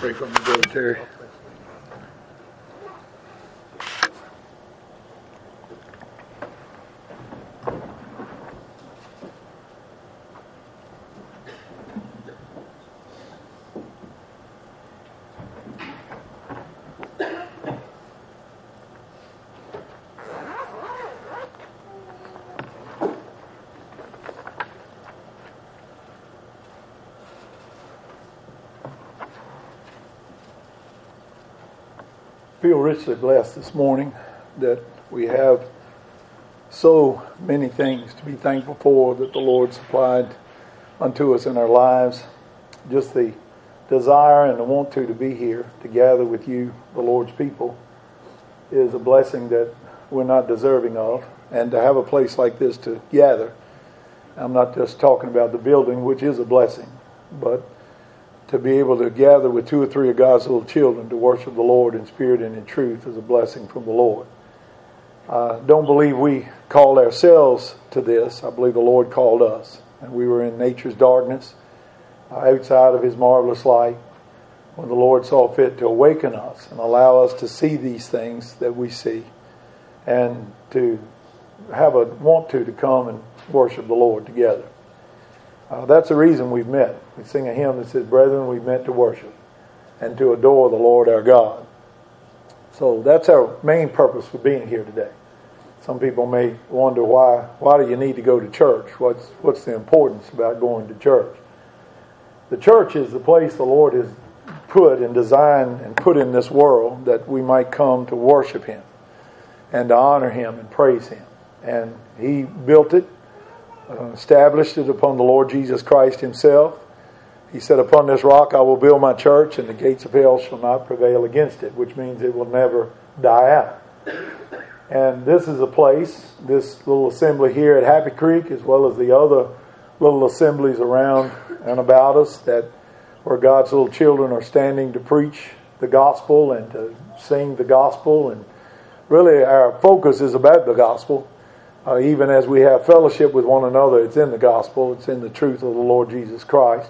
Pray for me, Brother Terry. I feel richly blessed this morning that we have so many things to be thankful for that the Lord supplied unto us in our lives. Just the desire and the want to be here to gather with you, the Lord's people, is a blessing that we're not deserving of. And to have a place like this to gather, I'm not just talking about the building, which is a blessing, but to be able to gather with 2 or 3 of God's little children to worship the Lord in spirit and in truth is a blessing from the Lord. I don't believe we called ourselves to this. I believe the Lord called us. And we were in nature's darkness, outside of His marvelous light, when the Lord saw fit to awaken us and allow us to see these things that we see and to have a want to come and worship the Lord together. That's the reason we've met. We sing a hymn that says, "Brethren, we've met to worship and to adore the Lord our God." So that's our main purpose for being here today. Some people may wonder why do you need to go to church? What's the importance about going to church? The church is the place the Lord has put and designed and put in this world that we might come to worship Him and to honor Him and praise Him. And He built it, established it upon the Lord Jesus Christ Himself. He said, "Upon this rock I will build my church, and the gates of hell shall not prevail against it," which means it will never die out. And this is a place, this little assembly here at Happy Creek, as well as the other little assemblies around and about us, that where God's little children are standing to preach the gospel and to sing the gospel. And really our focus is about the gospel. Even as we have fellowship with one another, it's in the gospel, it's in the truth of the Lord Jesus Christ.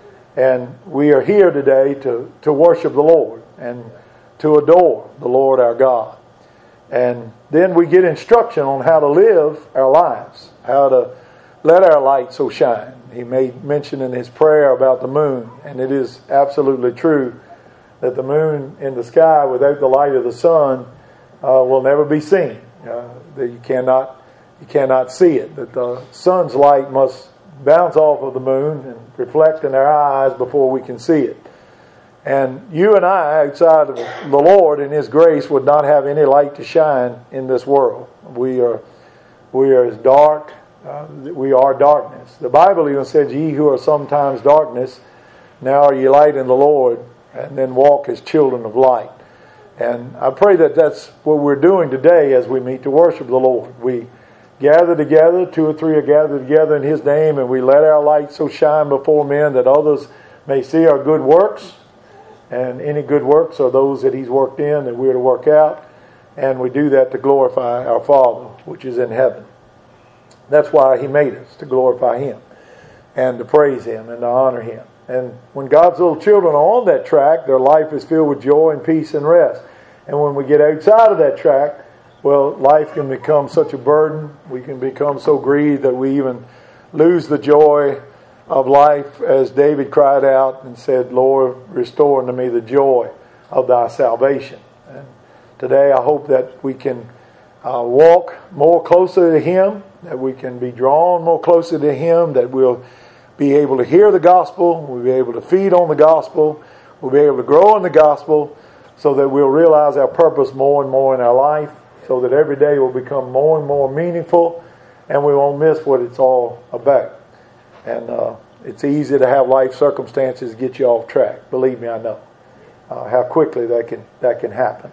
And we are here today to worship the Lord and to adore the Lord our God. And then we get instruction on how to live our lives, how to let our light so shine. He made mention in his prayer about the moon, and it is absolutely true that the moon in the sky without the light of the sun will never be seen. That you cannot see it. That the sun's light must bounce off of the moon and reflect in our eyes before we can see it. And you and I, outside of the Lord and His grace, would not have any light to shine in this world. We are as dark. We are darkness. The Bible even says, "Ye who are sometimes darkness, now are ye light in the Lord, and then walk as children of light." And I pray that that's what we're doing today as we meet to worship the Lord. We gather together, 2 or 3 are gathered together in His name, and we let our light so shine before men that others may see our good works. And any good works are those that He's worked in that we're to work out. And we do that to glorify our Father, which is in heaven. That's why He made us, to glorify Him and to praise Him and to honor Him. And when God's little children are on that track, their life is filled with joy and peace and rest. And when we get outside of that track, well, life can become such a burden. We can become so grieved that we even lose the joy of life, as David cried out and said, "Lord, restore unto me the joy of Thy salvation." And today I hope that we can walk more closer to Him, that we can be drawn more closer to Him, that we'll be able to hear the gospel, we'll be able to feed on the gospel, we'll be able to grow in the gospel, so that we'll realize our purpose more and more in our life, so that every day will become more and more meaningful, and we won't miss what it's all about. And it's easy to have life circumstances get you off track. Believe me, I know how quickly that can happen.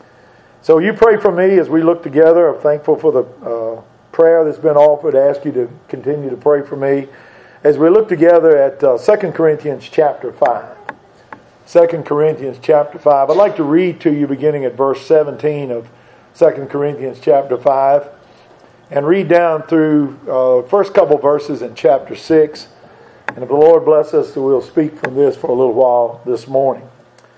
So you pray for me as we look together. I'm thankful for the prayer that's been offered. I ask you to continue to pray for me as we look together at 2 Corinthians chapter 5. 2 Corinthians chapter 5. I'd like to read to you beginning at verse 17 of 2 Corinthians chapter 5 and read down through first couple verses in chapter 6. And if the Lord bless us, we'll speak from this for a little while this morning.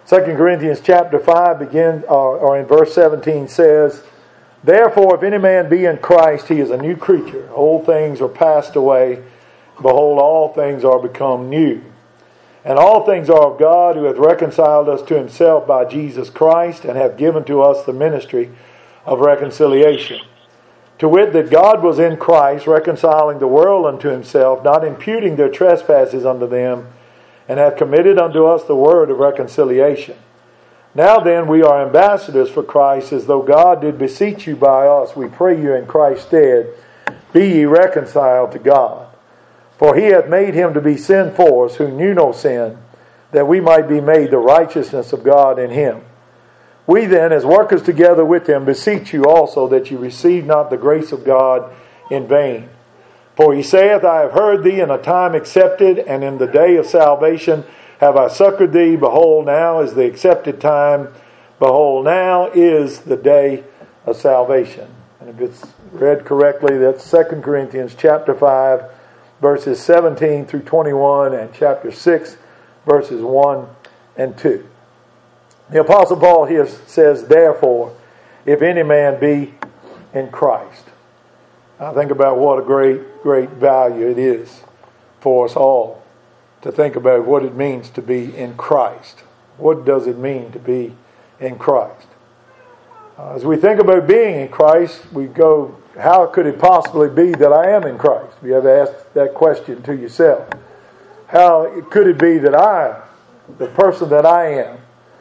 2 Corinthians chapter 5 begins, or in verse 17 says, "Therefore, if any man be in Christ, he is a new creature. Old things are passed away. Behold, all things are become new. And all things are of God, who hath reconciled us to himself by Jesus Christ, and hath given to us the ministry of reconciliation. To wit, that God was in Christ, reconciling the world unto himself, not imputing their trespasses unto them, and hath committed unto us the word of reconciliation. Now then, we are ambassadors for Christ, as though God did beseech you by us. We pray you in Christ's stead, be ye reconciled to God. For he hath made him to be sin for us, who knew no sin, that we might be made the righteousness of God in him. We then, as workers together with him, beseech you also that you receive not the grace of God in vain. For he saith, I have heard thee in a time accepted, and in the day of salvation have I succored thee. Behold, now is the accepted time. Behold, now is the day of salvation." And if it's read correctly, that's 2 Corinthians chapter 5, verses 17 through 21, and chapter 6, verses 1 and 2. The Apostle Paul here says, "Therefore, if any man be in Christ." I think about what a great value it is for us all to think about what it means to be in Christ. What does it mean to be in Christ? As we think about being in Christ, we go, how could it possibly be that I am in Christ? You ever asked that question to yourself? How could it be that I, the person that I am,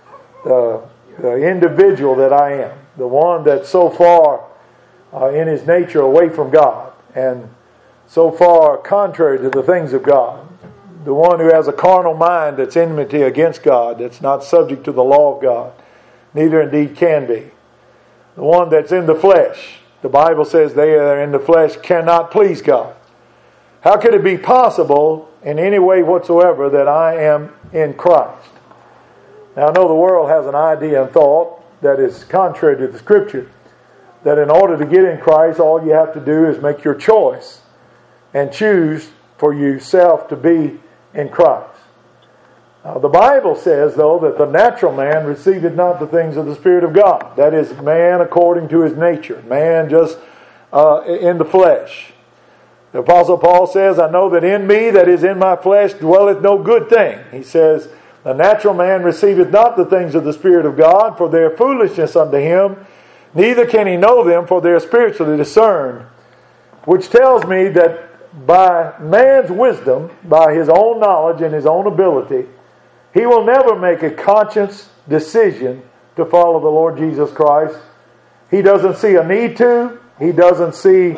the individual that I am, the one that's so far in his nature away from God and so far contrary to the things of God, the one who has a carnal mind that's enmity against God, that's not subject to the law of God, neither indeed can be, the one that's in the flesh. The Bible says they that are in the flesh cannot please God. How could it be possible in any way whatsoever that I am in Christ? Now I know the world has an idea and thought that is contrary to the Scripture, that in order to get in Christ, all you have to do is make your choice and choose for yourself to be in Christ. The Bible says, though, that the natural man receiveth not the things of the Spirit of God. That is, man according to his nature. Man just in the flesh. The Apostle Paul says, I know that in me, that is in my flesh, dwelleth no good thing. He says, the natural man receiveth not the things of the Spirit of God, for they are foolishness unto him. Neither can he know them, for they are spiritually discerned. Which tells me that by man's wisdom, by his own knowledge and his own ability, he will never make a conscious decision to follow the Lord Jesus Christ. He doesn't see a need to. He doesn't see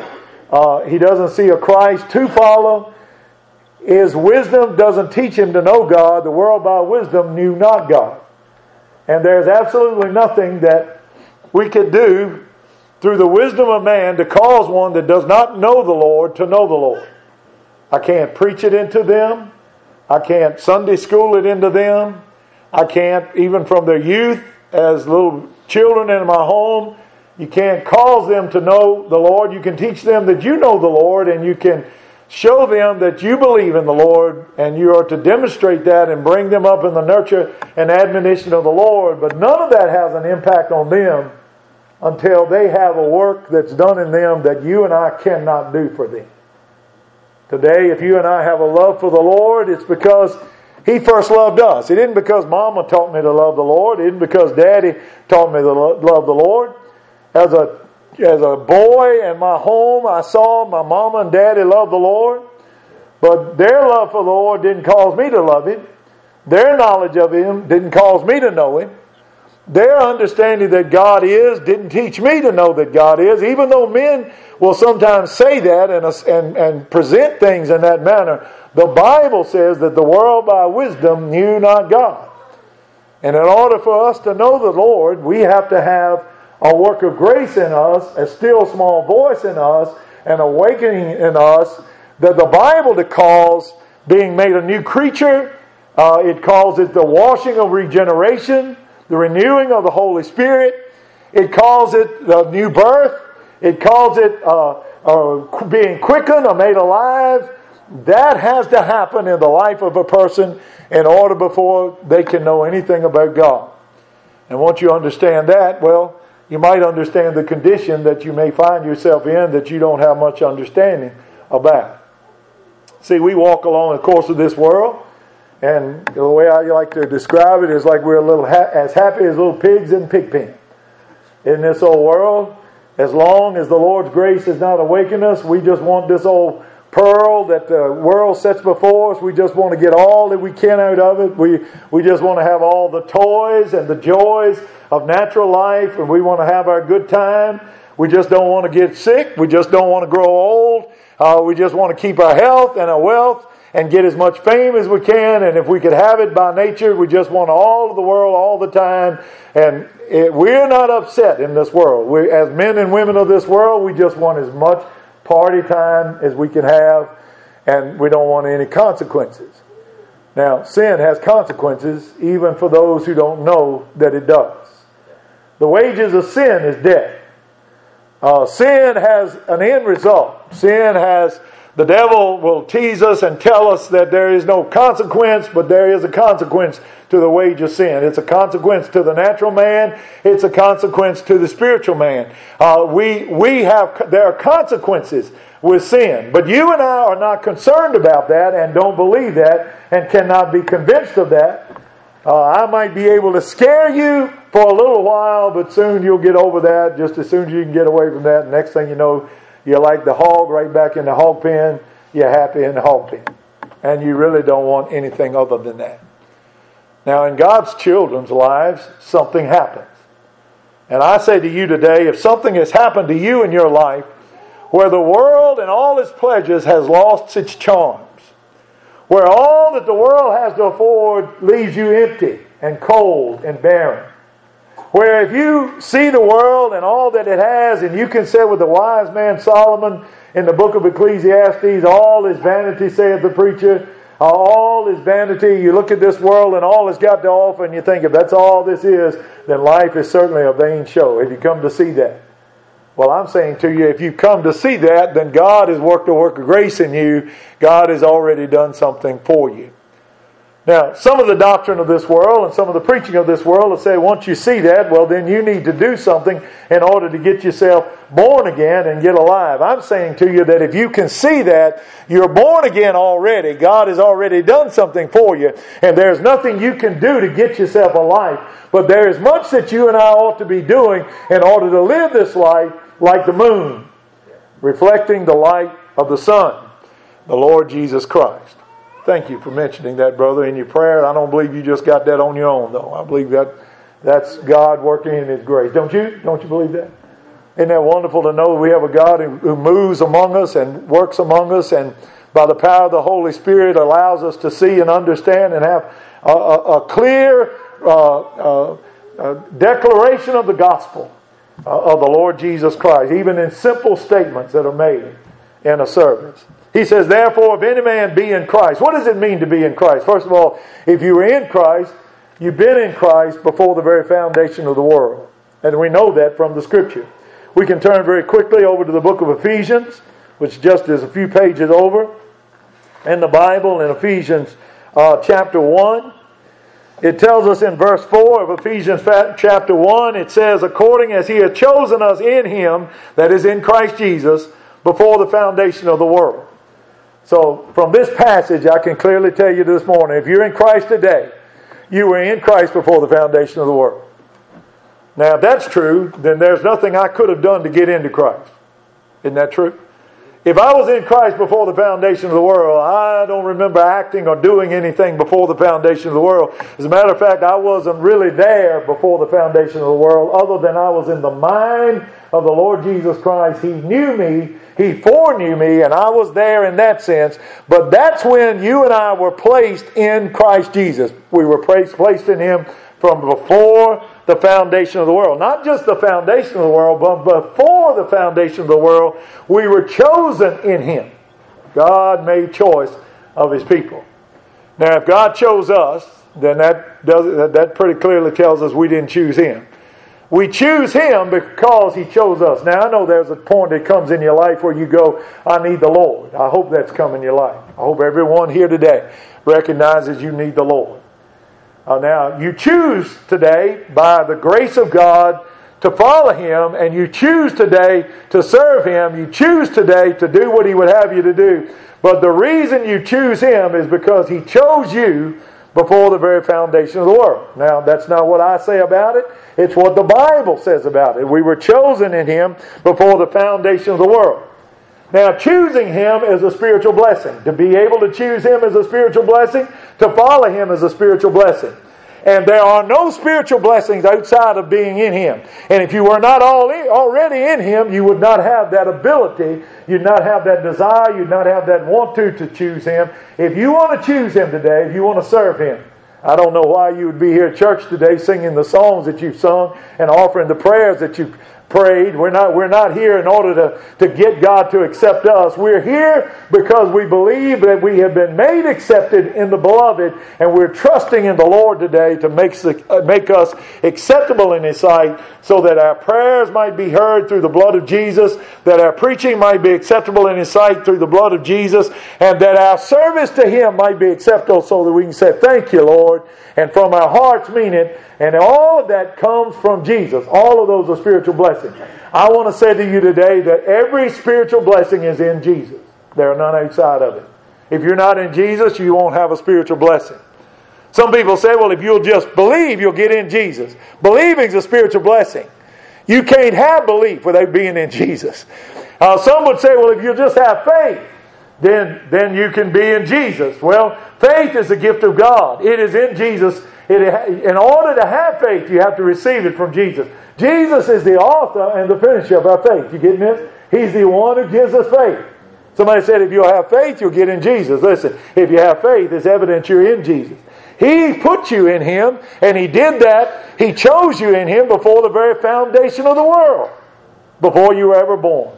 a Christ to follow. His wisdom doesn't teach him to know God. The world by wisdom knew not God. And there's absolutely nothing that we could do through the wisdom of man to cause one that does not know the Lord to know the Lord. I can't preach it into them. I can't Sunday school it into them. I can't, even from their youth, as little children in my home, you can't cause them to know the Lord. You can teach them that you know the Lord, and you can show them that you believe in the Lord, and you are to demonstrate that and bring them up in the nurture and admonition of the Lord. But none of that has an impact on them until they have a work that's done in them that you and I cannot do for them. Today, if you and I have a love for the Lord, it's because He first loved us. It isn't because Mama taught me to love the Lord. It isn't because Daddy taught me to love the Lord. As a boy in my home, I saw my Mama and Daddy love the Lord. But their love for the Lord didn't cause me to love Him. Their knowledge of Him didn't cause me to know Him. Their understanding that God is didn't teach me to know that God is, even though men will sometimes say that and present things in that manner. The Bible says that the world by wisdom knew not God. And in order for us to know the Lord, we have to have a work of grace in us, a still small voice in us, an awakening in us that the Bible calls being made a new creature. It calls it the washing of regeneration, the renewing of the Holy Spirit. It calls it the new birth. It calls it being quickened or made alive. That has to happen in the life of a person in order before they can know anything about God. And once you understand that, well, you might understand the condition that you may find yourself in that you don't have much understanding about. See, we walk along the course of this world, and the way I like to describe it is like we're a little as happy as little pigs in pig pen. In this old world, as long as the Lord's grace has not awakened us, we just want this old pearl that the world sets before us. We just want to get all that we can out of it. We just want to have all the toys and the joys of natural life, and we want to have our good time. We just don't want to get sick. We just don't want to grow old. We just want to keep our health and our wealth and get as much fame as we can. And if we could have it by nature, we just want all of the world all the time. And we're not upset in this world. As men and women of this world, we just want as much party time as we can have, and we don't want any consequences. Now, sin has consequences even for those who don't know that it does. The wages of sin is death. Sin has an end result. The devil will tease us and tell us that there is no consequence, but there is a consequence to the wage of sin. It's a consequence to the natural man. It's a consequence to the spiritual man. There are consequences with sin, but you and I are not concerned about that and don't believe that and cannot be convinced of that. I might be able to scare you for a little while, but soon you'll get over that. Just as soon as you can get away from that, next thing you know, you're like the hog right back in the hog pen. You're happy in the hog pen. And you really don't want anything other than that. Now, in God's children's lives, something happens. And I say to you today, if something has happened to you in your life where the world and all its pleasures has lost its charms, where all that the world has to afford leaves you empty and cold and barren, where if you see the world and all that it has, and you can say with the wise man Solomon in the book of Ecclesiastes, all is vanity, saith the preacher, all is vanity. You look at this world and all it's got to offer, and you think if that's all this is, then life is certainly a vain show. Have you come to see that? Well, I'm saying to you, if you come to see that, then God has worked a work of grace in you. God has already done something for you. Now, some of the doctrine of this world and some of the preaching of this world will say, once you see that, well, then you need to do something in order to get yourself born again and get alive. I'm saying to you that if you can see that, you're born again already. God has already done something for you, and there's nothing you can do to get yourself a life. But there is much that you and I ought to be doing in order to live this life like the moon, reflecting the light of the sun, the Lord Jesus Christ. Thank you for mentioning that, brother, in your prayer. I don't believe you just got that on your own, though. I believe that's God working in His grace. Don't you? Don't you believe that? Isn't that wonderful to know that we have a God who moves among us and works among us, and by the power of the Holy Spirit allows us to see and understand and have a clear declaration of the gospel of the Lord Jesus Christ, even in simple statements that are made in a service. He says, therefore, if any man be in Christ. What does it mean to be in Christ? First of all, if you were in Christ, you've been in Christ before the very foundation of the world. And we know that from the Scripture. We can turn very quickly over to the book of Ephesians, which just is a few pages over in the Bible, in Ephesians chapter 1. It tells us in verse 4 of Ephesians chapter 1, it says, according as He hath chosen us in Him, that is in Christ Jesus, before the foundation of the world. So, from this passage, I can clearly tell you this morning, if you're in Christ today, you were in Christ before the foundation of the world. Now, if that's true, then there's nothing I could have done to get into Christ. Isn't that true? If I was in Christ before the foundation of the world, I don't remember acting or doing anything before the foundation of the world. As a matter of fact, I wasn't really there before the foundation of the world, other than I was in the mind of the Lord Jesus Christ. He knew me, He foreknew me, and I was there in that sense. But that's when you and I were placed in Christ Jesus. We were placed in Him from before the foundation of the world. Not just the foundation of the world, but before the foundation of the world, we were chosen in Him. God made choice of His people. Now, if God chose us, then that pretty clearly tells us we didn't choose Him. We choose Him because He chose us. Now, I know there's a point that comes in your life where you go, I need the Lord. I hope that's come in your life. I hope everyone here today recognizes you need the Lord. Now, you choose today, by the grace of God, to follow Him, and you choose today to serve Him. You choose today to do what He would have you to do. But the reason you choose Him is because He chose you before the very foundation of the world. Now, that's not what I say about it. It's what the Bible says about it. We were chosen in Him before the foundation of the world. Now, choosing Him is a spiritual blessing. To be able to choose Him is a spiritual blessing. To follow Him is a spiritual blessing. And there are no spiritual blessings outside of being in Him. And if you were not already in Him, you would not have that ability. You'd not have that desire. You'd not have that want to choose Him. If you want to choose Him today, if you want to serve Him, I don't know why you would be here at church today singing the songs that you've sung and offering the prayers that you've prayed. We're not here in order to get God to accept us. We're here because we believe that we have been made accepted in the Beloved, and we're trusting in the Lord today to make us acceptable in His sight, so that our prayers might be heard through the blood of Jesus, that our preaching might be acceptable in His sight through the blood of Jesus, and that our service to Him might be acceptable, so that we can say, thank you, Lord, and from our hearts mean it. And all of that comes from Jesus. All of those are spiritual blessings. I want to say to you today that every spiritual blessing is in Jesus. There are none outside of it. If you're not in Jesus, you won't have a spiritual blessing. Some people say, well, if you'll just believe, you'll get in Jesus. Believing is a spiritual blessing. You can't have belief without being in Jesus. Some would say, well, if you just have faith, then you can be in Jesus. Well, faith is a gift of God. It is in Jesus. In order to have faith, you have to receive it from Jesus. Jesus is the author and the finisher of our faith. You getting this? He's the one who gives us faith. Somebody said, if you'll have faith, you'll get in Jesus. Listen, if you have faith, it's evident you're in Jesus. He put you in Him, and He did that. He chose you in Him before the very foundation of the world. Before you were ever born.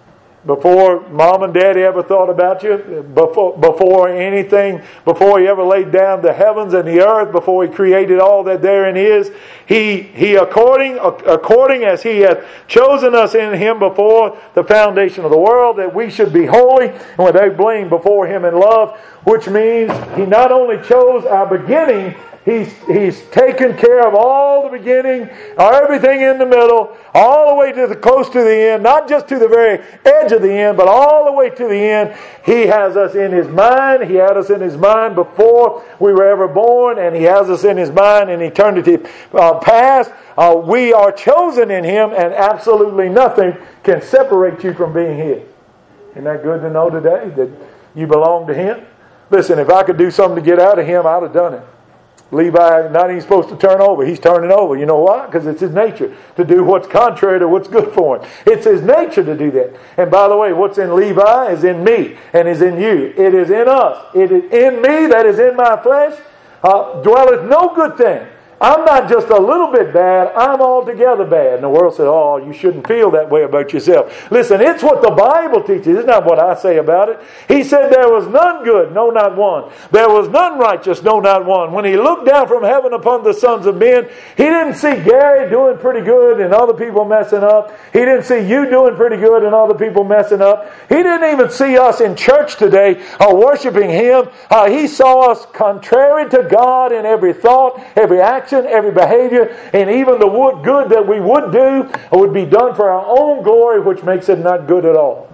Before Mom and Daddy ever thought about you, before anything, before He ever laid down the heavens and the earth, before He created all that therein is, He according as He hath chosen us in Him before the foundation of the world, that we should be holy and without blame before Him in love, which means He not only chose our beginning, He's taken care of all the beginning, everything in the middle, all the way to close to the end, not just to the very edge of the end, but all the way to the end. He has us in His mind. He had us in His mind before we were ever born, and He has us in His mind in eternity past. We are chosen in Him, and absolutely nothing can separate you from being His. Isn't that good to know today that you belong to Him? Listen, if I could do something to get out of Him, I'd have done it. Levi not even supposed to turn over. He's turning over. You know why? Because it's his nature to do what's contrary to what's good for him. It's his nature to do that. And by the way, what's in Levi is in me and is in you. It is in us. It is in me, that is in my flesh, dwelleth no good thing. I'm not just a little bit bad, I'm altogether bad. And the world said, oh, you shouldn't feel that way about yourself. Listen, it's what the Bible teaches. It's not what I say about it. He said there was none good, no, not one. There was none righteous, no, not one. When He looked down from heaven upon the sons of men, He didn't see Gary doing pretty good and other people messing up. He didn't see you doing pretty good and other people messing up. He didn't even see us in church today worshiping Him. He saw us contrary to God in every thought, every action, every behavior, and even the good that we would do would be done for our own glory, which makes it not good at all.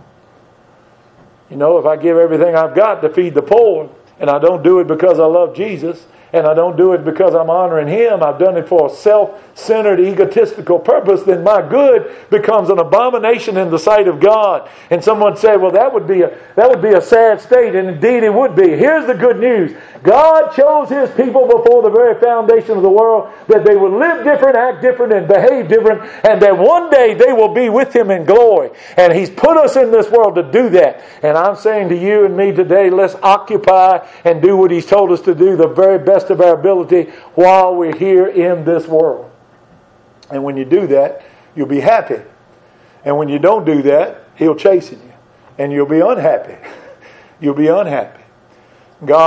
You know, if I give everything I've got to feed the poor, and I don't do it because I love Jesus, and I don't do it because I'm honoring Him, I've done it for a self-centered, egotistical purpose, then my good becomes an abomination in the sight of God. And someone said, well, that would be a sad state, and indeed it would be. Here's the good news. God chose His people before the very foundation of the world that they would live different, act different, and behave different, and that one day they will be with Him in glory. And He's put us in this world to do that. And I'm saying to you and me today, let's occupy and do what He's told us to do, the very best of our ability, while we're here in this world. And when you do that, you'll be happy. And when you don't do that, He'll chasten you. And you'll be unhappy. You'll be unhappy.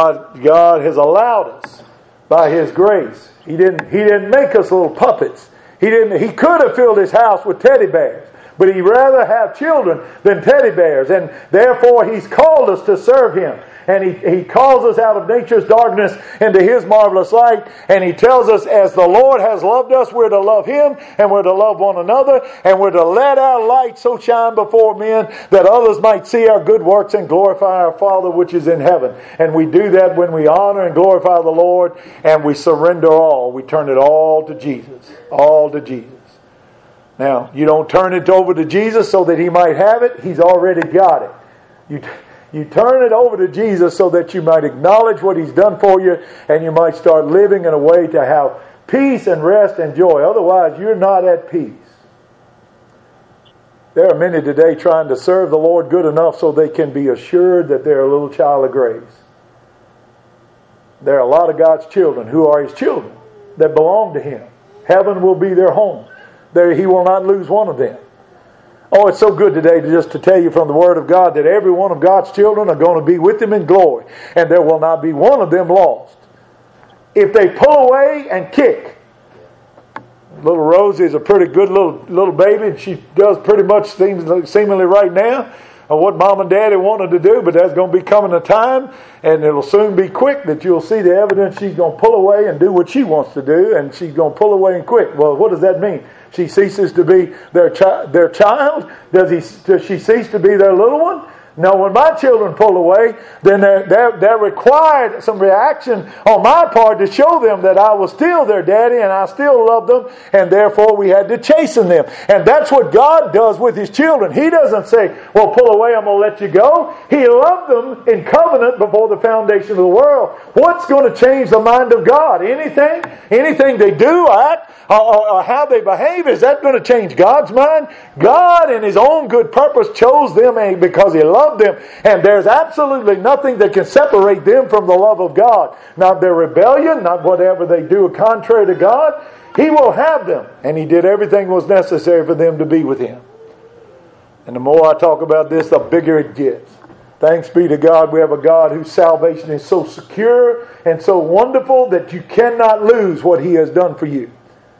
God has allowed us by His grace. He didn't make us little puppets. He could have filled his house with teddy bears, but he'd rather have children than teddy bears. And therefore He's called us to serve Him. And He calls us out of nature's darkness into His marvelous light. And He tells us, as the Lord has loved us, we're to love Him, and we're to love one another, and we're to let our light so shine before men that others might see our good works and glorify our Father which is in heaven. And we do that when we honor and glorify the Lord, and we surrender all. We turn it all to Jesus. All to Jesus. Now, you don't turn it over to Jesus so that He might have it. He's already got it. You turn it over to Jesus so that you might acknowledge what He's done for you, and you might start living in a way to have peace and rest and joy. Otherwise, you're not at peace. There are many today trying to serve the Lord good enough so they can be assured that they're a little child of grace. There are a lot of God's children who are His children that belong to Him. Heaven will be their home. He will not lose one of them. Oh, it's so good today to tell you from the Word of God that every one of God's children are going to be with Him in glory, and there will not be one of them lost. If they pull away and kick. Little Rosie is a pretty good little baby, and she does pretty much seemingly right now what Mom and Daddy wanted to do, but there's going to be coming a time, and it'll soon be quick, that you'll see the evidence she's going to pull away and do what she wants to do, and she's going to pull away and quit. Well, what does that mean? She ceases to be their child? Does she cease to be their little one? No, when my children pull away, then they're required some reaction on my part to show them that I was still their daddy and I still love them, and therefore we had to chasten them. And that's what God does with His children. He doesn't say, well, pull away, I'm going to let you go. He loved them in covenant before the foundation of the world. What's going to change the mind of God? Anything? Anything they do, act, or how they behave, is that going to change God's mind? God, in His own good purpose, chose them because He loved them, and there's absolutely nothing that can separate them from the love of God. Not their rebellion, not whatever they do contrary to God. He will have them, and He did everything was necessary for them to be with Him. And the more I talk about this, the bigger it gets. Thanks be to God, we have a God whose salvation is so secure and so wonderful that you cannot lose what He has done for you.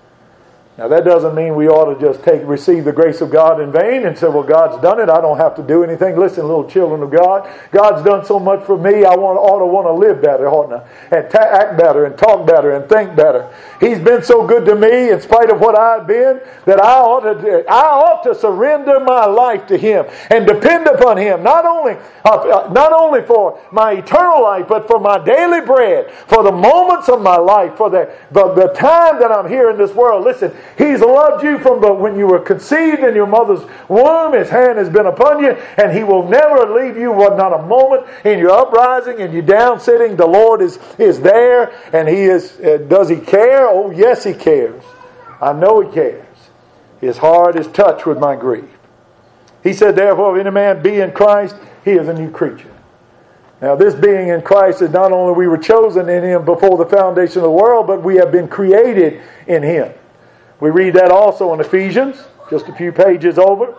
Now that doesn't mean we ought to just receive the grace of God in vain and say, well, God's done it, I don't have to do anything. Listen, little children of God, God's done so much for me, I ought to want to live better, oughtn't I? And act better and talk better and think better. He's been so good to me in spite of what I've been that I ought to surrender my life to Him and depend upon Him, not only for my eternal life, but for my daily bread, for the moments of my life, for the time that I'm here in this world. Listen, He's loved you from when you were conceived in your mother's womb. His hand has been upon you, and He will never leave you, not a moment, in your uprising and your down sitting. The Lord is there, and He is. Does He care? Oh, yes, He cares. I know He cares. His heart is touched with my grief. He said, therefore, if any man be in Christ, he is a new creature. Now, this being in Christ is not only we were chosen in Him before the foundation of the world, but we have been created in Him. We read that also in Ephesians, just a few pages over,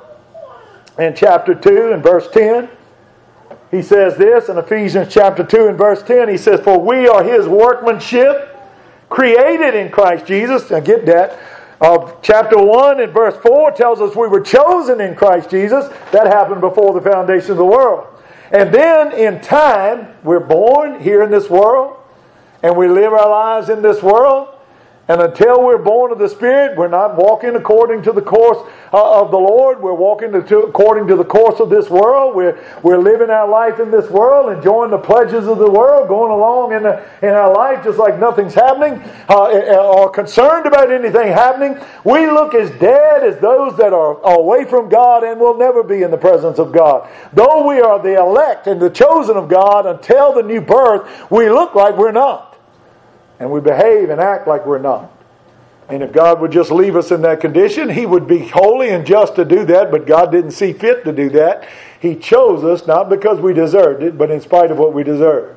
in chapter 2 and verse 10. He says this in Ephesians chapter 2 and verse 10. He says, for we are His workmanship, created in Christ Jesus. Now get that. Chapter 1 and verse 4 tells us we were chosen in Christ Jesus. That happened before the foundation of the world. And then in time, we're born here in this world, and we live our lives in this world. And until we're born of the Spirit, we're not walking according to the course of the Lord. We're walking according to the course of this world. We're living our life in this world, enjoying the pleasures of the world, going along in our life just like nothing's happening, or concerned about anything happening. We look as dead as those that are away from God and will never be in the presence of God. Though we are the elect and the chosen of God, until the new birth, we look like we're not. And we behave and act like we're not. And if God would just leave us in that condition, He would be holy and just to do that, but God didn't see fit to do that. He chose us not because we deserved it, but in spite of what we deserved.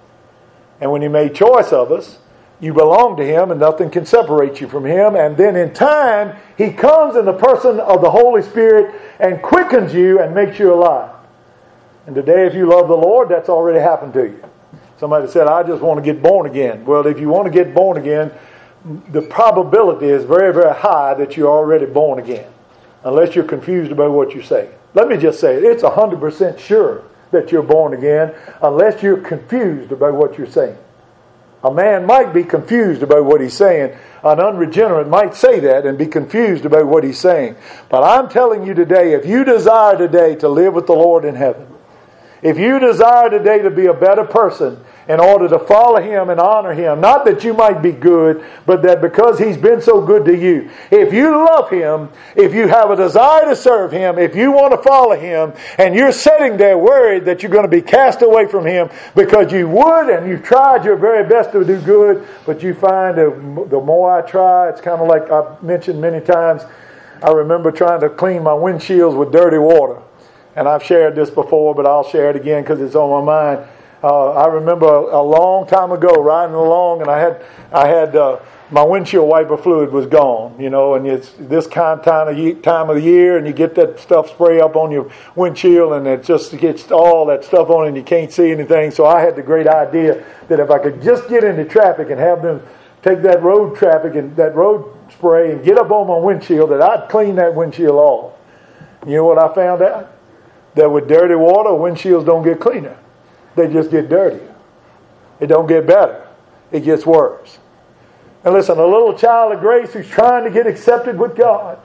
And when He made choice of us, you belong to Him and nothing can separate you from Him. And then in time, He comes in the person of the Holy Spirit and quickens you and makes you alive. And today, if you love the Lord, that's already happened to you. Somebody said, I just want to get born again. Well, if you want to get born again, the probability is very, very high that you're already born again, unless you're confused about what you say. Let me just say, it's 100% sure that you're born again, unless you're confused about what you're saying. A man might be confused about what he's saying. An unregenerate might say that and be confused about what he's saying. But I'm telling you today, if you desire today to live with the Lord in heaven, if you desire today to be a better person in order to follow Him and honor Him, not that you might be good, but that because He's been so good to you. If you love Him, if you have a desire to serve Him, if you want to follow Him, and you're sitting there worried that you're going to be cast away from Him because you would and you've tried your very best to do good, but you find the more I try, it's kind of like I've mentioned many times, I remember trying to clean my windshields with dirty water. And I've shared this before, but I'll share it again because it's on my mind. I remember a long time ago riding along, and I had my windshield wiper fluid was gone, and it's this time of the year, and you get that stuff spray up on your windshield, and it just gets all that stuff on it, and you can't see anything. So I had the great idea that if I could just get into traffic and have them take that road traffic and that road spray and get up on my windshield, that I'd clean that windshield off. You know what I found out? That with dirty water, windshields don't get cleaner. They just get dirtier. It don't get better. It gets worse. And listen, a little child of grace who's trying to get accepted with God.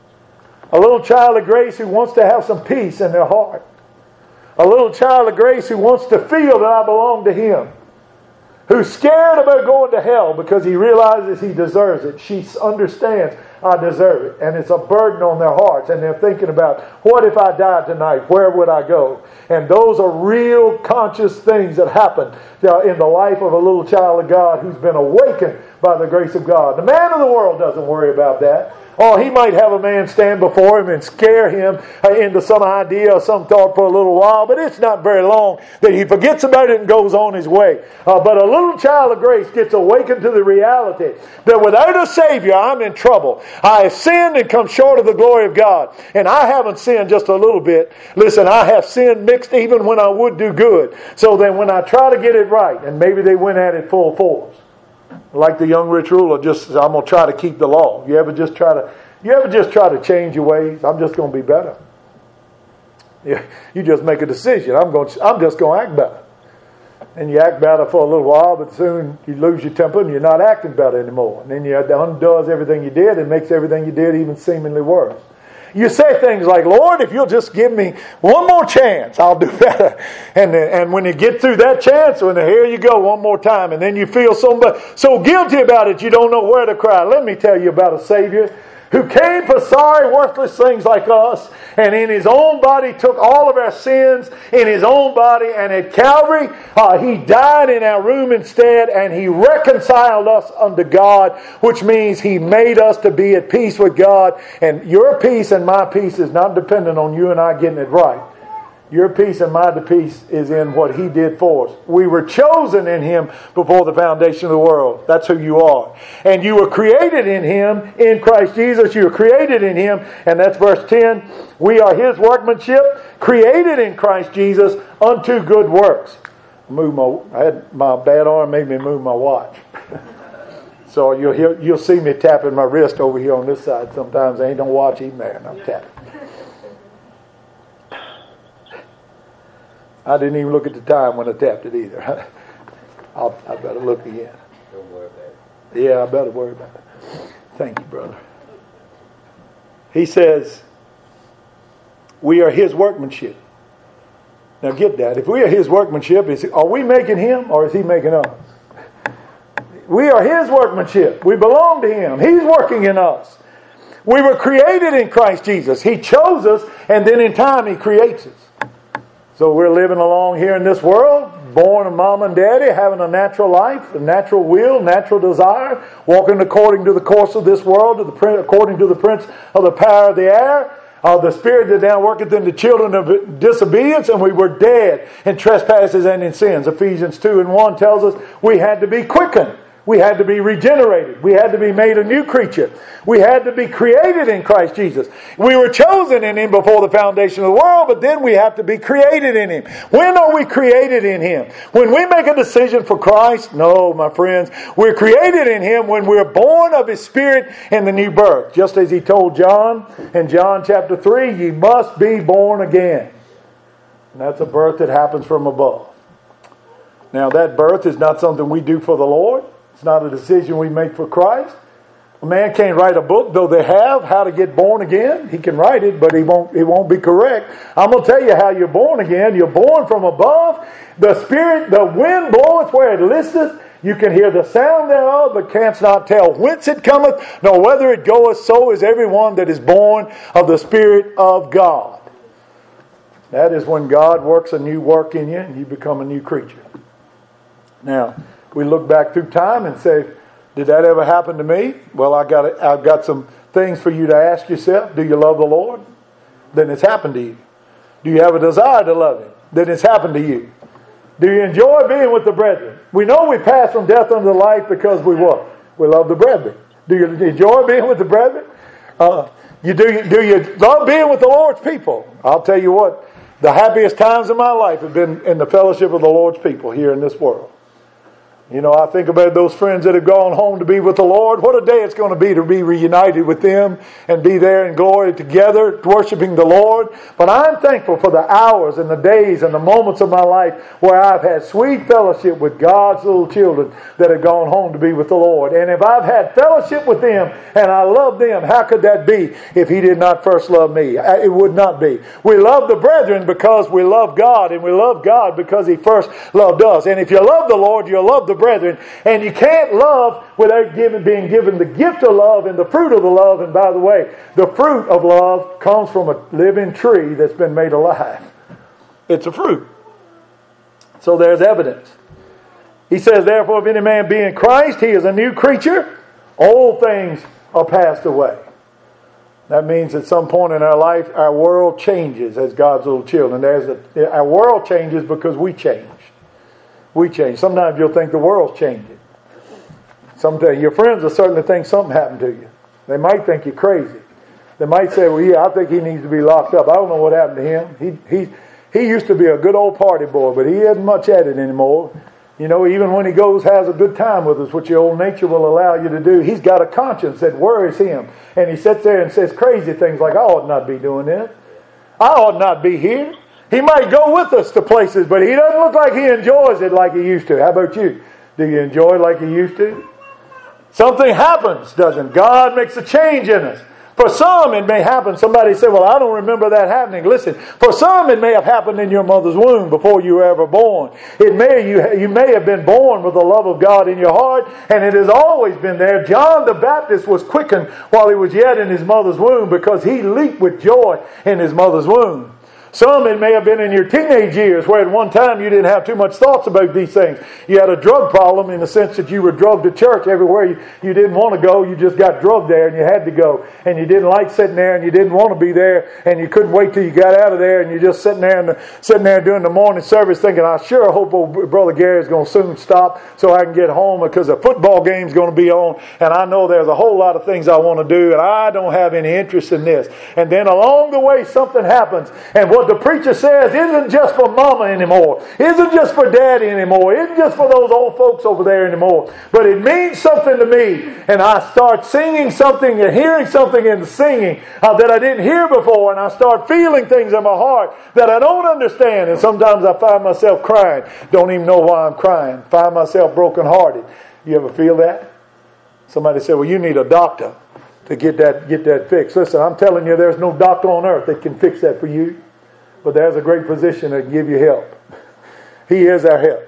A little child of grace who wants to have some peace in their heart. A little child of grace who wants to feel that I belong to Him. Who's scared about going to hell because he realizes he deserves it. She understands, I deserve it. And it's a burden on their hearts. And they're thinking about, what if I died tonight? Where would I go? And those are real conscious things that happen in the life of a little child of God who's been awakened by the grace of God. The man of the world doesn't worry about that. Oh, he might have a man stand before him and scare him into some idea or some thought for a little while, but it's not very long that he forgets about it and goes on his way. But a little child of grace gets awakened to the reality that without a Savior, I'm in trouble. I have sinned and come short of the glory of God. And I haven't sinned just a little bit. Listen, I have sinned mixed even when I would do good. So then when I try to get it right, and maybe they went at it full force. Like the young rich ruler, I'm going to try to keep the law. You ever just try to change your ways? I'm just going to be better. You just make a decision. I'm just going to act better. And you act better for a little while, but soon you lose your temper and you're not acting better anymore. And then you undoes everything you did and makes everything you did even seemingly worse. You say things like, Lord, if you'll just give me one more chance, I'll do better. And when you get through that chance, here you go one more time. And then you feel so guilty about it, you don't know where to cry. Let me tell you about a Savior who came for sorry, worthless things like us, and in His own body took all of our sins in His own body, and at Calvary, He died in our room instead, and He reconciled us unto God, which means He made us to be at peace with God, and your peace and my peace is not dependent on you and I getting it right. Your peace and my peace is in what He did for us. We were chosen in Him before the foundation of the world. That's who you are. And you were created in Him, in Christ Jesus. You were created in Him. And that's verse 10. We are His workmanship, created in Christ Jesus unto good works. My bad arm made me move my watch. So you'll see me tapping my wrist over here on this side. Sometimes I ain't no watch even there, and I'm tapping. I didn't even look at the time when I tapped it either. I better look again. Don't worry about it. Yeah, I better worry about it. Thank you, brother. He says, we are His workmanship. Now get that. If we are His workmanship, are we making Him or is He making us? We are His workmanship. We belong to Him. He's working in us. We were created in Christ Jesus. He chose us, and then in time He creates us. So we're living along here in this world, born of mom and daddy, having a natural life, a natural will, natural desire, walking according to the course of this world, according to the prince of the power of the air, the spirit that now worketh in the children of disobedience, and we were dead in trespasses and in sins. Ephesians 2:1 tells us we had to be quickened We had to be regenerated. We had to be made a new creature. We had to be created in Christ Jesus. We were chosen in Him before the foundation of the world, but then we have to be created in Him. When are we created in Him? When we make a decision for Christ? No, my friends. We're created in Him when we're born of His Spirit in the new birth. Just as He told John in John chapter 3, you must be born again. And that's a birth that happens from above. Now that birth is not something we do for the Lord. It's not a decision we make for Christ. A man can't write a book, though they have, how to get born again. He can write it, but it won't be correct. I'm going to tell you how you're born again. You're born from above. The Spirit, the wind bloweth where it listeth. You can hear the sound thereof, but canst not tell whence it cometh, nor whither it goeth. So is everyone that is born of the Spirit of God. That is when God works a new work in you, and you become a new creature. Now, we look back through time and say, did that ever happen to me? Well, I've got some things for you to ask yourself. Do you love the Lord? Then it's happened to you. Do you have a desire to love Him? Then it's happened to you. Do you enjoy being with the brethren? We know we pass from death unto life because we what? We love the brethren. Do you enjoy being with the brethren? Do you love being with the Lord's people? I'll tell you what, the happiest times of my life have been in the fellowship of the Lord's people here in this world. You know, I think about those friends that have gone home to be with the Lord. What a day it's going to be reunited with them and be there in glory together, worshiping the Lord. But I'm thankful for the hours and the days and the moments of my life where I've had sweet fellowship with God's little children that have gone home to be with the Lord. And if I've had fellowship with them and I love them, how could that be if He did not first love me? It would not be. We love the brethren because we love God, and we love God because He first loved us. And if you love the Lord, you'll love the brethren, and you can't love without being given the gift of love and the fruit of the love. And by the way, the fruit of love comes from a living tree that's been made alive. It's a fruit. So there's evidence. He says, therefore, if any man be in Christ, he is a new creature. Old things are passed away. That means at some point in our life, our world changes as God's little children. Our world changes because we change. We change. Sometimes you'll think the world's changing. Sometimes your friends will certainly think something happened to you. They might think you're crazy. They might say, well, yeah, I think he needs to be locked up. I don't know what happened to him. He used to be a good old party boy, but he isn't much at it anymore. You know, even when he goes, has a good time with us, which your old nature will allow you to do, he's got a conscience that worries him. And he sits there and says crazy things like, I ought not be doing this. I ought not be here. He might go with us to places, but he doesn't look like he enjoys it like he used to. How about you? Do you enjoy it like you used to? Something happens, doesn't God makes a change in us. For some, it may happen. Somebody said, well, I don't remember that happening. Listen, for some, it may have happened in your mother's womb before you were ever born. You may have been born with the love of God in your heart, and it has always been there. John the Baptist was quickened while he was yet in his mother's womb because he leaped with joy in his mother's womb. Some, it may have been in your teenage years where at one time you didn't have too much thoughts about these things. You had a drug problem in the sense that you were drugged to church everywhere you didn't want to go. You just got drugged there and you had to go. And you didn't like sitting there and you didn't want to be there and you couldn't wait till you got out of there and you're just sitting there during the morning service thinking, I sure hope old Brother Gary's going to soon stop so I can get home because a football game's going to be on and I know there's a whole lot of things I want to do and I don't have any interest in this. And then along the way something happens, and what the preacher says isn't just for mama anymore, isn't just for daddy anymore, isn't just for those old folks over there anymore, but it means something to me, and I start singing something and hearing something in the singing that I didn't hear before, and I start feeling things in my heart that I don't understand, and sometimes I find myself crying, don't even know why I'm crying, find myself brokenhearted. You ever feel that? Somebody said, well, you need a doctor to get that fixed. Listen, I'm telling you, there's no doctor on earth that can fix that for you. But there's a great physician that can give you help. He is our help.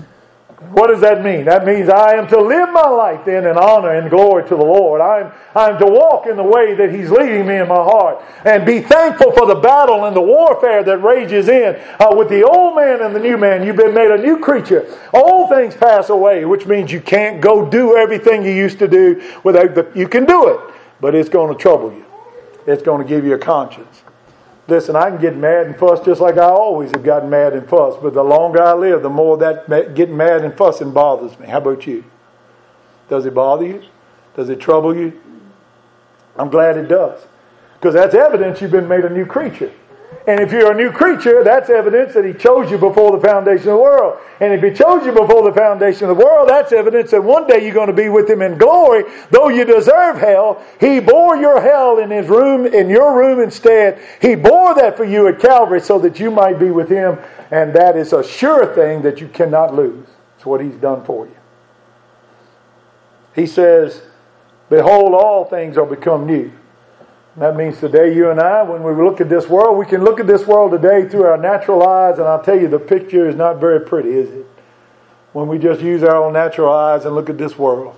What does that mean? That means I am to live my life then in honor and glory to the Lord. I am to walk in the way that He's leading me in my heart. And be thankful for the battle and the warfare that rages in with the old man and the new man. You've been made a new creature. Old things pass away, which means you can't go do everything you used to do you can do it, but it's going to trouble you. It's going to give you a conscience. Listen, I can get mad and fuss just like I always have gotten mad and fuss. But the longer I live, the more that getting mad and fussing bothers me. How about you? Does it bother you? Does it trouble you? I'm glad it does. Because that's evidence you've been made a new creature. And if you're a new creature, that's evidence that He chose you before the foundation of the world. And if He chose you before the foundation of the world, that's evidence that one day you're going to be with Him in glory. Though you deserve hell, He bore your hell in His room, in your room instead. He bore that for you at Calvary so that you might be with Him. And that is a sure thing that you cannot lose. It's what He's done for you. He says, behold, all things are become new. That means today you and I, when we look at this world, we can look at this world today through our natural eyes, and I'll tell you, the picture is not very pretty, is it? When we just use our own natural eyes and look at this world.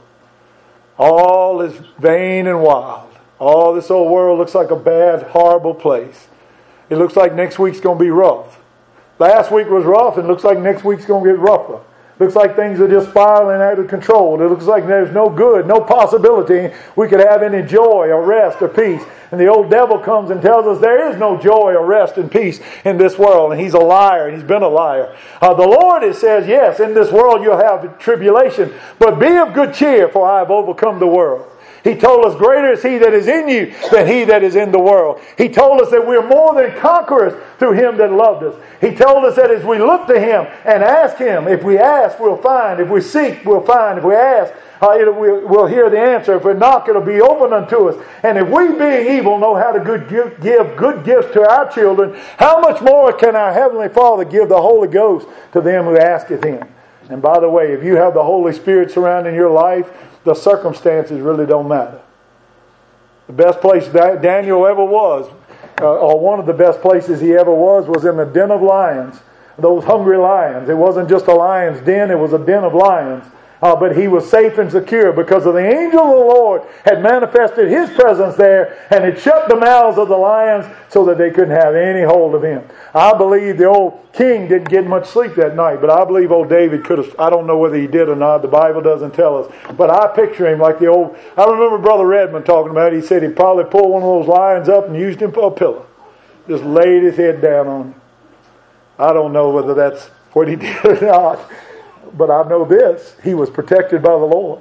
All is vain and wild. All this old world looks like a bad, horrible place. It looks like next week's going to be rough. Last week was rough, and it looks like next week's going to get rougher. Looks like things are just spiraling out of control. It looks like there's no good, no possibility we could have any joy or rest or peace. And the old devil comes and tells us there is no joy or rest and peace in this world. And he's a liar, and he's been a liar. The Lord, it says, yes, in this world you'll have tribulation, but be of good cheer, for I have overcome the world. He told us, greater is He that is in you than he that is in the world. He told us that we're more than conquerors through Him that loved us. He told us that as we look to Him and ask Him, if we ask, we'll find. If we seek, we'll find. If we ask, we'll hear the answer. If we knock, it'll be open unto us. And if we, being evil, know how to give good gifts to our children, how much more can our Heavenly Father give the Holy Ghost to them who asketh Him? And by the way, if you have the Holy Spirit surrounding your life, the circumstances really don't matter. The best place Daniel ever was, or one of the best places he ever was in the den of lions. Those hungry lions. It wasn't just a lion's den, it was a den of lions. But he was safe and secure because of the angel of the Lord had manifested His presence there and had shut the mouths of the lions so that they couldn't have any hold of him. I believe the old king didn't get much sleep that night, but I believe old David could have. I don't know whether he did or not. The Bible doesn't tell us. But I picture him like the old. I remember Brother Redmond talking about it. He said he'd probably pull one of those lions up and used him for a pillow. Just laid his head down on him. I don't know whether that's what he did or not. But I know this, he was protected by the Lord.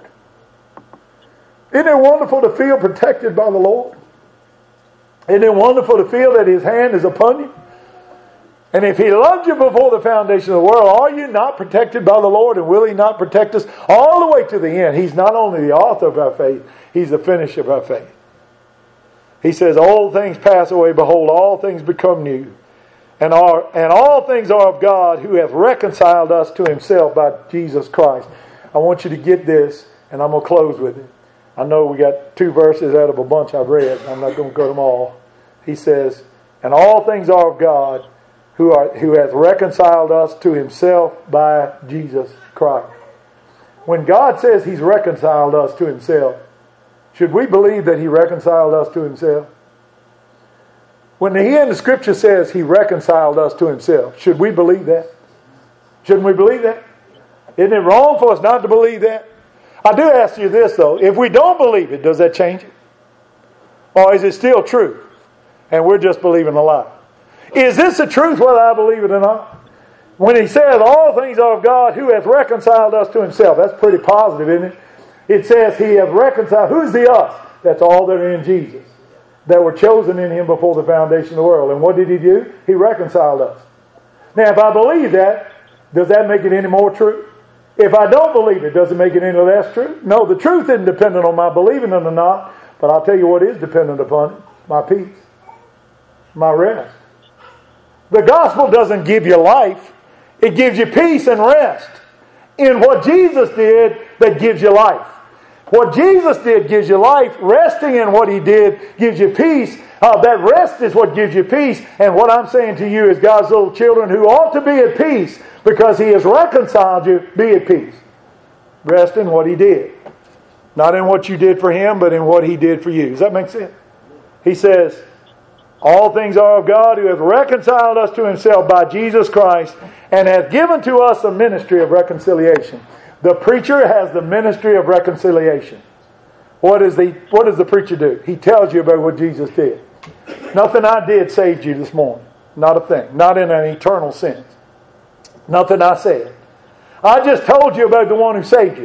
Isn't it wonderful to feel protected by the Lord? Isn't it wonderful to feel that His hand is upon you? And if He loved you before the foundation of the world, are you not protected by the Lord? And will He not protect us all the way to the end? He's not only the author of our faith, He's the finisher of our faith. He says, old things pass away, behold, all things become new. And all things are of God, who hath reconciled us to Himself by Jesus Christ. I want you to get this, and I'm going to close with it. I know we got 2 verses out of a bunch I've read. I'm not going to go to them all. He says, and all things are of God, who hath reconciled us to Himself by Jesus Christ. When God says He's reconciled us to Himself, should we believe that He reconciled us to Himself? When the end of Scripture says He reconciled us to Himself, should we believe that? Shouldn't we believe that? Isn't it wrong for us not to believe that? I do ask you this though, if we don't believe it, does that change it? Or is it still true? And we're just believing a lie. Is this the truth whether I believe it or not? When He says all things are of God, who hath reconciled us to Himself, that's pretty positive, isn't it? It says He hath reconciled. Who's the us? That's all that are in Jesus, that were chosen in Him before the foundation of the world. And what did He do? He reconciled us. Now, if I believe that, does that make it any more true? If I don't believe it, does it make it any less true? No, the truth isn't dependent on my believing it or not, but I'll tell you what is dependent upon it. My peace. My rest. The gospel doesn't give you life. It gives you peace and rest in what Jesus did that gives you life. What Jesus did gives you life. Resting in what He did gives you peace. That rest is what gives you peace. And what I'm saying to you is God's little children who ought to be at peace because He has reconciled you, be at peace. Rest in what He did. Not in what you did for Him, but in what He did for you. Does that make sense? He says, all things are of God, who hath reconciled us to Himself by Jesus Christ, and hath given to us a ministry of reconciliation. The preacher has the ministry of reconciliation. What does the preacher do? He tells you about what Jesus did. Nothing I did saved you this morning. Not a thing. Not in an eternal sense. Nothing I said. I just told you about the one who saved you.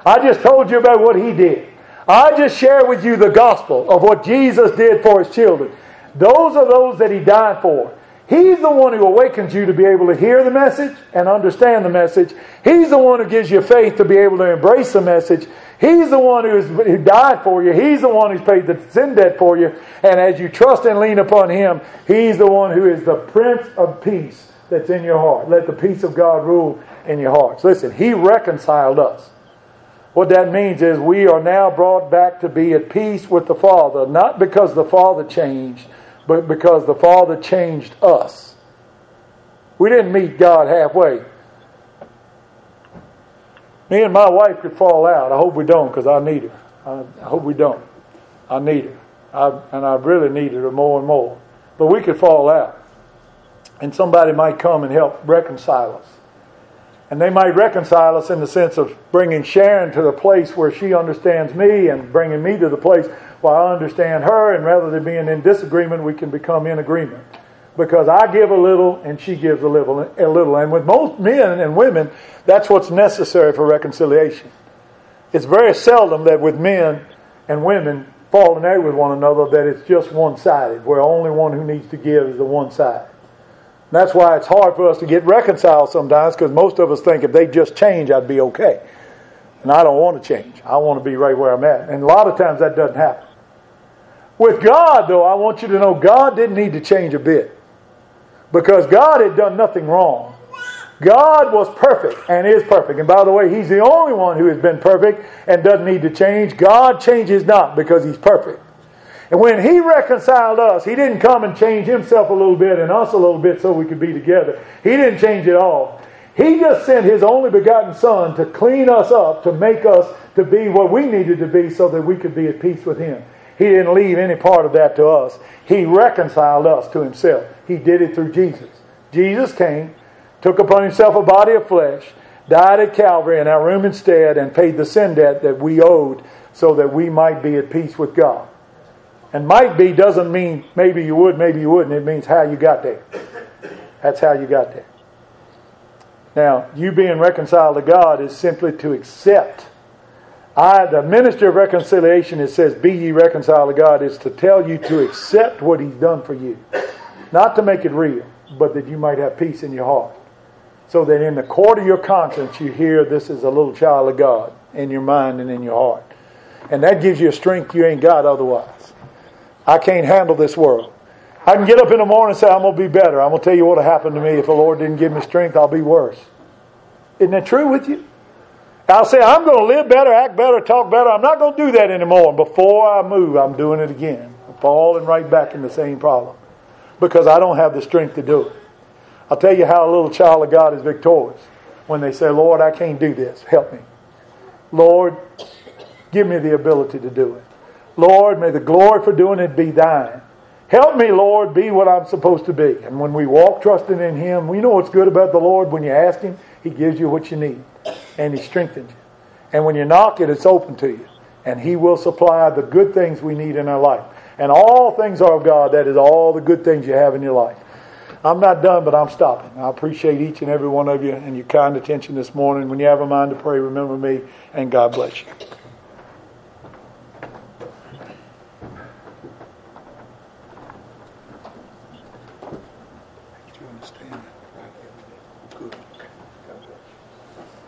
I just told you about what He did. I just shared with you the gospel of what Jesus did for His children. Those are those that He died for. He's the one who awakens you to be able to hear the message and understand the message. He's the one who gives you faith to be able to embrace the message. He's the one who died for you. He's the one who's paid the sin debt for you. And as you trust and lean upon Him, He's the one who is the Prince of Peace that's in your heart. Let the peace of God rule in your hearts. Listen, He reconciled us. What that means is we are now brought back to be at peace with the Father, not because the Father changed, but because the Father changed us. We didn't meet God halfway. Me and my wife could fall out. I hope we don't, because I need her. I hope we don't. I need her. And I really needed her more and more. But we could fall out. And somebody might come and help reconcile us. And they might reconcile us in the sense of bringing Sharon to the place where she understands me and bringing me to the place where I understand her. And rather than being in disagreement, we can become in agreement. Because I give a little and she gives a little. And with most men and women, that's what's necessary for reconciliation. It's very seldom that with men and women falling out with one another that it's just one-sided, where only one who needs to give is the one side. That's why it's hard for us to get reconciled sometimes, because most of us think if they just change, I'd be okay. And I don't want to change. I want to be right where I'm at. And a lot of times that doesn't happen. With God, though, I want you to know God didn't need to change a bit. Because God had done nothing wrong. God was perfect and is perfect. And by the way, He's the only one who has been perfect and doesn't need to change. God changes not because He's perfect. And when He reconciled us, He didn't come and change Himself a little bit and us a little bit so we could be together. He didn't change it all. He just sent His only begotten Son to clean us up, to make us to be what we needed to be so that we could be at peace with Him. He didn't leave any part of that to us. He reconciled us to Himself. He did it through Jesus. Jesus came, took upon Himself a body of flesh, died at Calvary in our room instead, and paid the sin debt that we owed so that we might be at peace with God. And might be doesn't mean maybe you would, maybe you wouldn't. It means how you got there. That's how you got there. Now, you being reconciled to God is simply to accept. The ministry of reconciliation, it says, be ye reconciled to God, is to tell you to accept what He's done for you. Not to make it real, but that you might have peace in your heart. So that in the court of your conscience you hear this is a little child of God in your mind and in your heart. And that gives you a strength you ain't got otherwise. I can't handle this world. I can get up in the morning and say, I'm going to be better. I'm going to tell you what will happen to me. If the Lord didn't give me strength, I'll be worse. Isn't that true with you? I'll say, I'm going to live better, act better, talk better. I'm not going to do that anymore. And before I move, I'm doing it again. I'm falling right back in the same problem. Because I don't have the strength to do it. I'll tell you how a little child of God is victorious. When they say, Lord, I can't do this. Help me. Lord, give me the ability to do it. Lord, may the glory for doing it be Thine. Help me, Lord, be what I'm supposed to be. And when we walk trusting in Him, we know what's good about the Lord. When you ask Him, He gives you what you need. And He strengthens you. And when you knock it, it's open to you. And He will supply the good things we need in our life. And all things are of God. That is all the good things you have in your life. I'm not done, but I'm stopping. I appreciate each and every one of you and your kind attention this morning. When you have a mind to pray, remember me, and God bless you. Did you understand that? Good. God bless you.